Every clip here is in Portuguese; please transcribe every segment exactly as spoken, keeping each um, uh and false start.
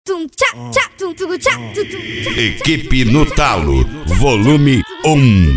Equipe no Talo, volume um.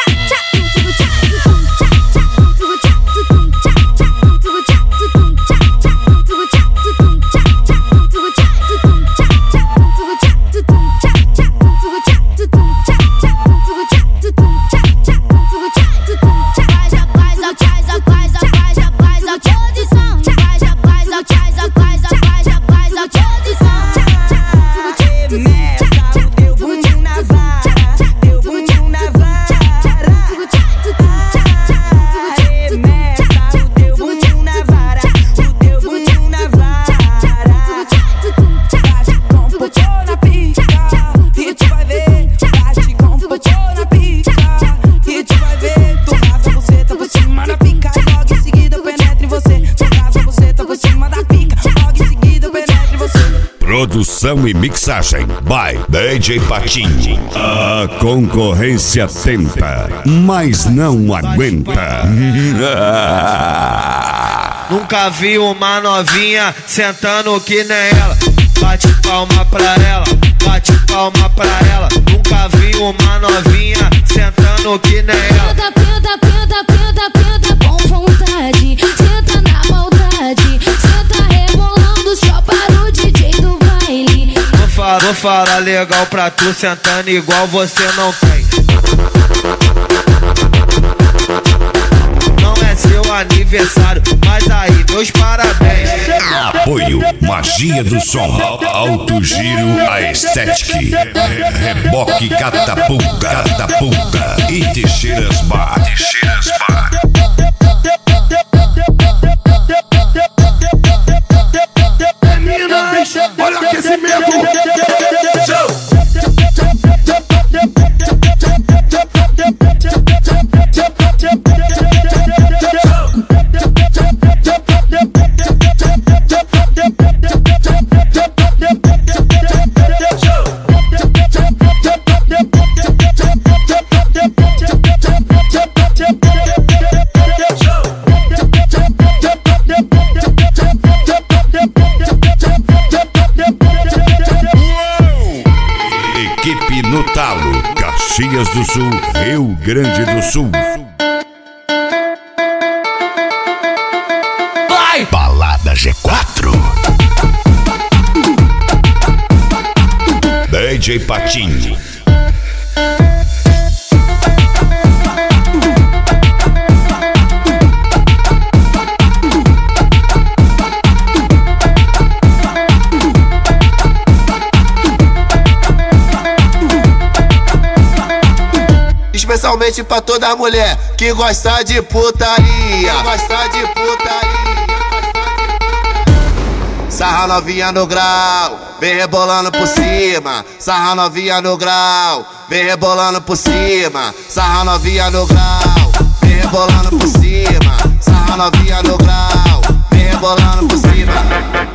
Produção e mixagem by D J Patinho. A concorrência tenta, mas não aguenta. Nunca vi uma novinha sentando que nem ela. Bate palma pra ela, bate palma pra ela. Nunca vi uma novinha sentando que nem ela. Peda, peda, peda, peda, peda com vontade. Senta na maldade, senta rebolando só para o D J do baile. Vou falar, vou falar legal pra tu, sentando igual você não tem. Não é seu aniversário, mas aí meus parabéns. Apoio Magia do Som, Alto Giro, a Estética, Reboque Catapulta, Catapulta e Teixeiras Bar, Teixeiras Bar. Meninas, olha o aquecimento. Equipe no Talo, Caxias do Sul, Rio Grande do Sul. Vai! Balada G quatro. D J Patinho. Especialmente pra toda mulher que gosta de putaria, que gosta de putaria. Sarra novinha no grau, vem rebolando por cima. Sarra novinha no grau, vem rebolando por cima. Sarra novinha no grau, vem rebolando por cima. Sarra novinha no grau, vem rebolando por cima.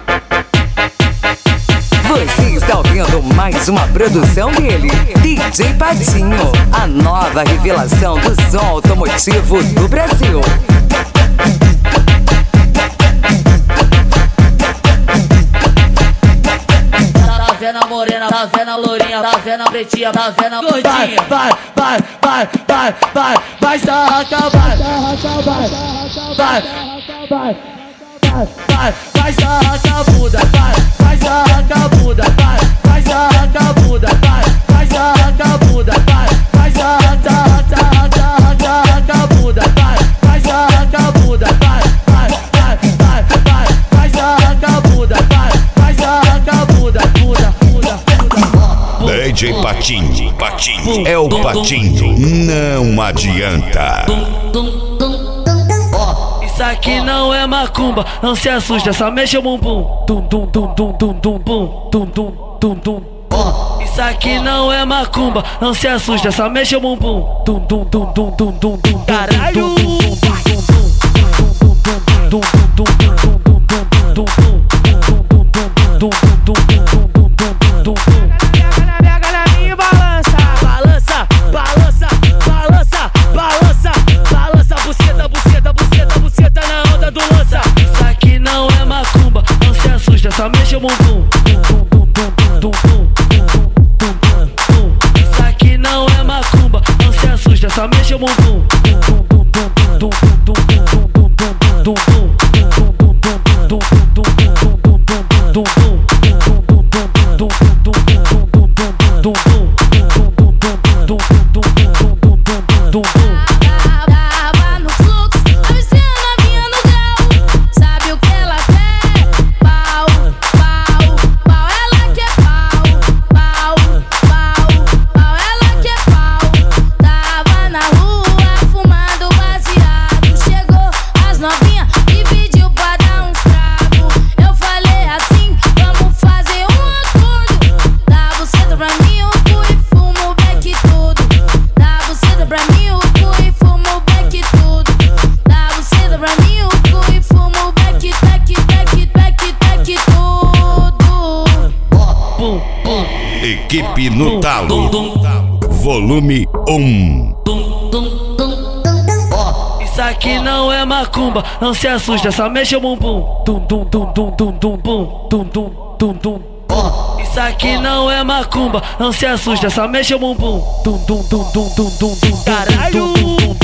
Você está ouvindo mais uma produção dele, D J Patinho, a nova revelação do som automotivo do Brasil. Tá vendo a morena, tá vendo a lourinha, tá vendo a pretinha, tá vendo a gordinha. Vai, vai, vai, vai, vai, vai, sarraca, vai, vai, vai, vai, vai, vai, sarraca a bunda, vai, vai, sarraca a bunda, vai, vai, sarraca a bunda, vai, vai, sarraca a bunda, vai, vai, sarraca, sarraca, sarraca a bunda, vai, vai, sarraca a bunda, vai, vai, vai, vai, vai, vai, sarraca a bunda, vai, vai, sarraca a bunda, bunda, bunda, bunda. D J Patinho, Patinho é o Patinho, não adianta. Isso aqui não é macumba, não se assusta, só mexe o bumbum. Dum dum dum dum dum dum bum, dum dum dum dum. Isso aqui não é macumba, não se assusta, só mexe o bumbum. Dum dum dum dum dum dum dum. Caralho! Pega na minha e balança, balança, balança, balança, balança, balança, buceta, buceta, buceta, buceta na onda do lança. Isso aqui não é macumba, não se assusta, só mexe o bumbum. mexe o bumbum. Tava no fluxo, avistei a novinha no grau. Sabe o que ela quer? Pau, pau, pau, ela quer pau. Pau, pau, pau, ela quer pau. Tava na rua fumando baseado. Chegou as novinhas e pediu pra dar uns tragos. Eu falei assim, vamos fazer um acordo. Dá buceta pra mim, o cu e fumo o beck tudo. Dá buceta pra mim, o cu e fumo o beck tudo. Dá buceta pra mim, o cu e fumo o beck, beck, beck, beck, beck tudo. Bum, bum. Equipe no talo. Volume um. Isso aqui não é macumba, não se assusta, só mexe o bumbum. Dum dum dum dum dum dum bum, dum dum dum dum. Isso aqui não é macumba, não se assusta, só mexe o bumbum. Dum dum dum dum dum dum dum. Caralho!